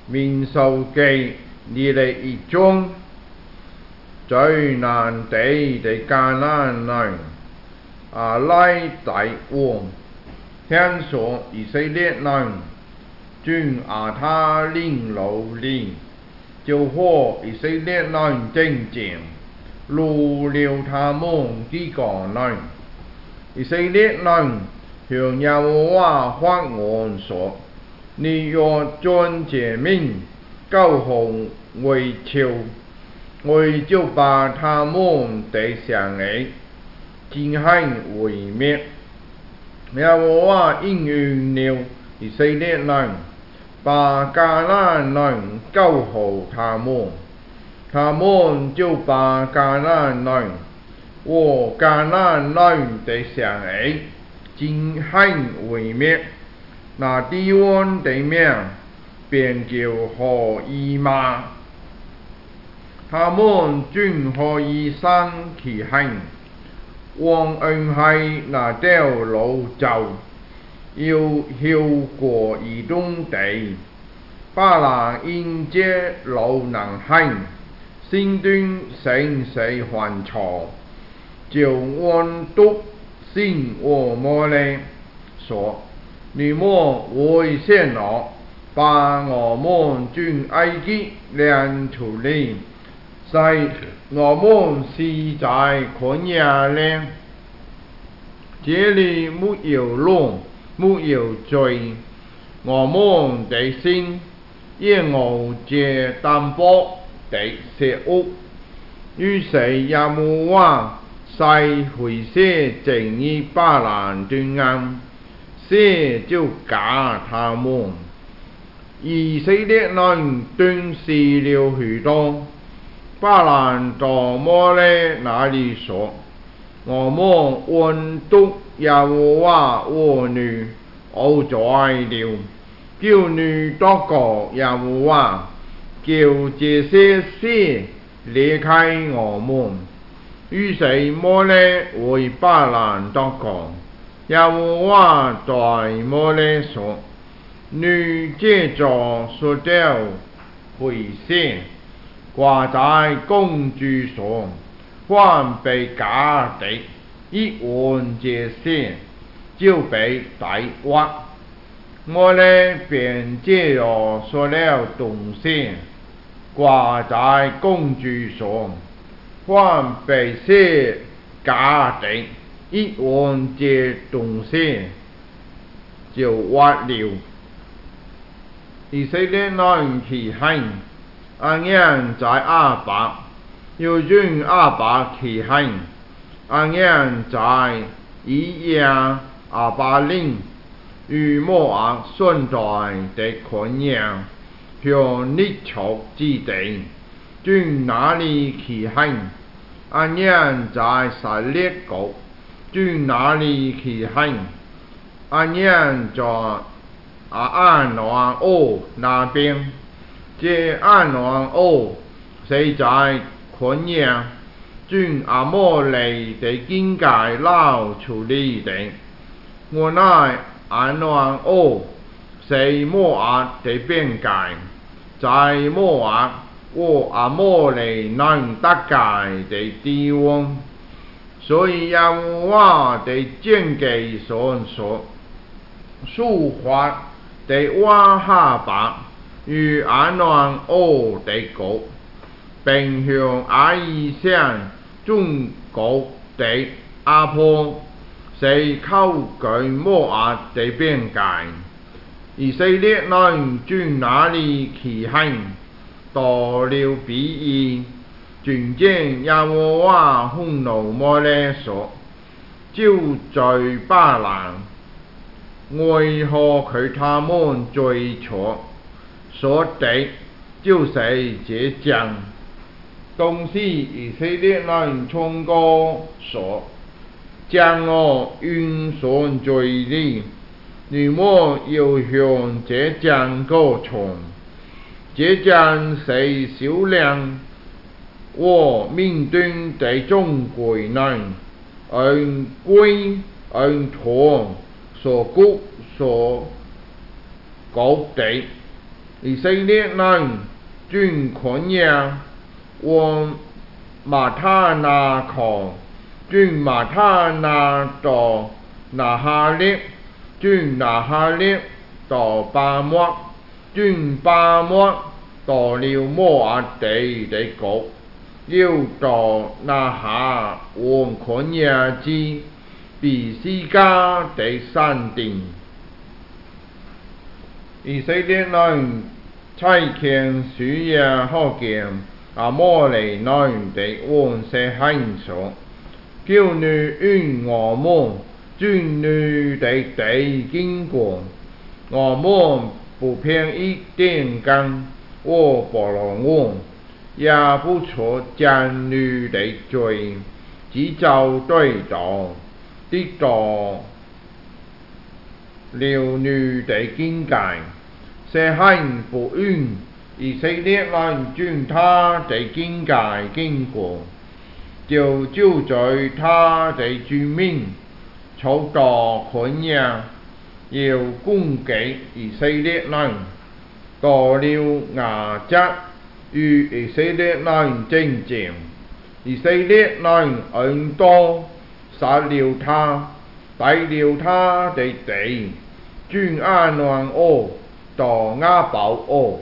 民數記21章，最難地的迦南人阿拉大王向說以色列人進亞他領路里，就和以色列人爭戰，擄了他們幾個人。以色列人向耶和華發願說：你若將這民交還為朝，我就把他們的城邑進行毀滅。耶和華應允了以色列人，把迦南人交給他們，他們就把迦南人和迦南人的城邑進行毀滅。那地方的名便叫何珥瑪。他們遵何珥山起行，往紅海那條路走，要繞過以東地。巴蘭因這路難行，心中甚是煩躁，就往督星和摩利說：你們為什麼把我們從埃及領出來，使我們死在曠野呢？這裡沒有路，沒有水，我們的心也無這單薄的食物。於是耶和華使回蛇進入巴蘭的眼，蛇就咬他們。以色列人頓死了許多。巴蘭到摩利那裡說：我們枉讀耶和華和你惡罪了，叫你禱告耶和華，叫這些蛇離開我們。於是摩利為巴蘭禱告，耶和華對摩利說：你這樣說到回蛇掛在公主上，凡被咬的一聞這蛇，就被逮獲。摩利便這樣說了東西，掛在公主上，凡被蛇咬的一聞這東西，就活了。以色列人起行，安營在亞伯，又從亞伯起行，安營在以亞巴琳，與摩押相對的曠野，向日出之地，從那裡起行，安營在撒勒谷，從那裡起行，安營在亞嫩俄那邊。這亞嫩俄是在曠野，從亞摩利的境界撈出來的。原來亞嫩俄是摩押的邊界，在摩押和亞摩利人得界的地方。所以耶和華的典記上說：屬法的亞伯與亞嫩俄的國，並向阿珥山中國的亞捫，是靠近摩押的邊界。以色列人從那裡起行，到了比珥，尋見耶和華憤怒摩利說：招聚巴蘭，為何給他們追錯？說的就是這樣。當時以色列人唱歌說：將我運上罪裡，你們要向這樣歌唱。這樣是少量和民眾的尊貴人，按規按條所割所割的， 以色列人军困呀，往马他那口，军马他那到拿哈列，军拿哈列到巴莫，军巴莫到了摩押地的國，要到那下往困呀之比斯加的山頂。以色列人差遣書亞可見亞摩利人的往些行所，叫你與我們進你的地經過，我們不偏一點干，我不容我，也不錯將你的罪記在對道，得到了你的境界。些行不允以色列人進他的境界經過，就在他的居民受到困呀，要攻擊以色列人，到了亞雜與以色列人爭戰，以色列人很多殺了他，帶了他的地，轉亞蘭王到亞伯王，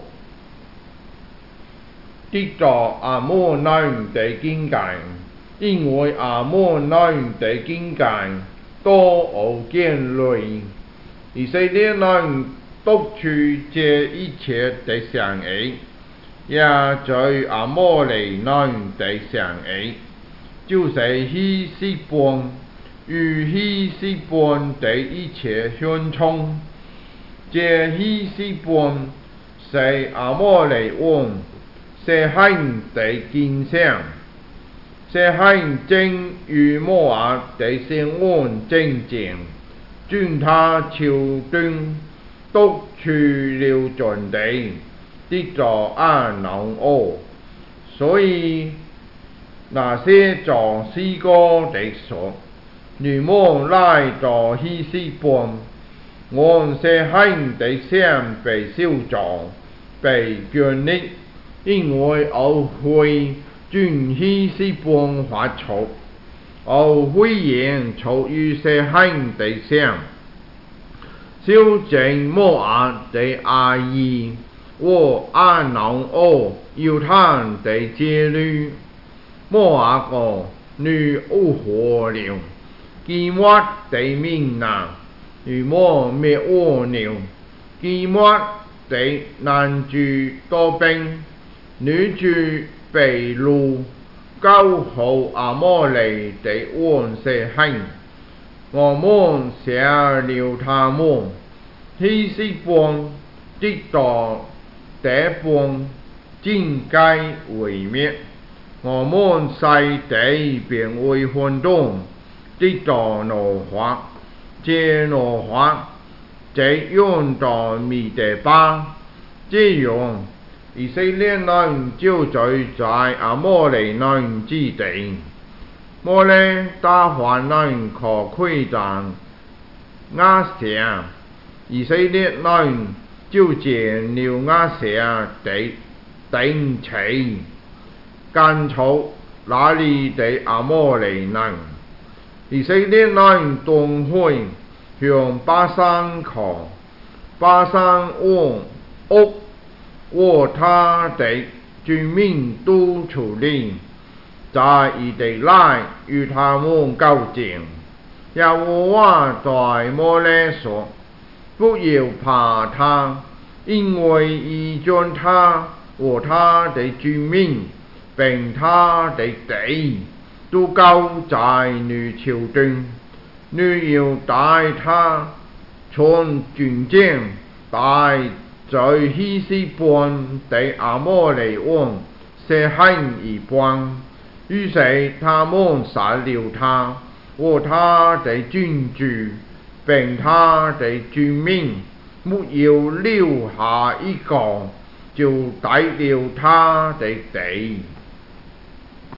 得到亞摩人的境界，因為亞摩人的境界多有堅銳，以色列人讀出這一切的善意，也在亞摩利人的善意，就是希西本與希西本的一切宣稱。這希西本是亞摩利王所行的經上，所行正與摩押的先王爭戰，將他朝端讀出了全地，得到亞蘭王。所以那些做詩歌的說，你們來到希西本，我所行的善被燒造，被建立，因為我會將希西本發出，我會言出於所行的善，修正摩押的惡意和亞蘭王猶太的節律。摩押國，你惡活了，基抹的民哪，你們滅亡了，基抹的男子多兵，女子被擄，交後亞摩利的王所行，我們殺了他們，希西本得到這本盡皆毀滅，我們使地變為混沌，得到挪發，這挪發這用到米德巴，這樣以色列人就在亞摩利人之地，摩利大患人可窺探亞舍，以色列人就見了亞舍的頂旗，趕出那裡的亞摩利人，以色列人東回向巴珊去，巴珊王噩和他的居民都出來，在以地來與他們交戰。耶和華對摩利說，不要怕他，因為已將他和他的居民並他的地都交在你手中，你要帶他從軍前帶在希西本的亞摩利王所行一般，於是他們殺了他和他的軍主並他的居民，沒有留下一個，就帶了他的地。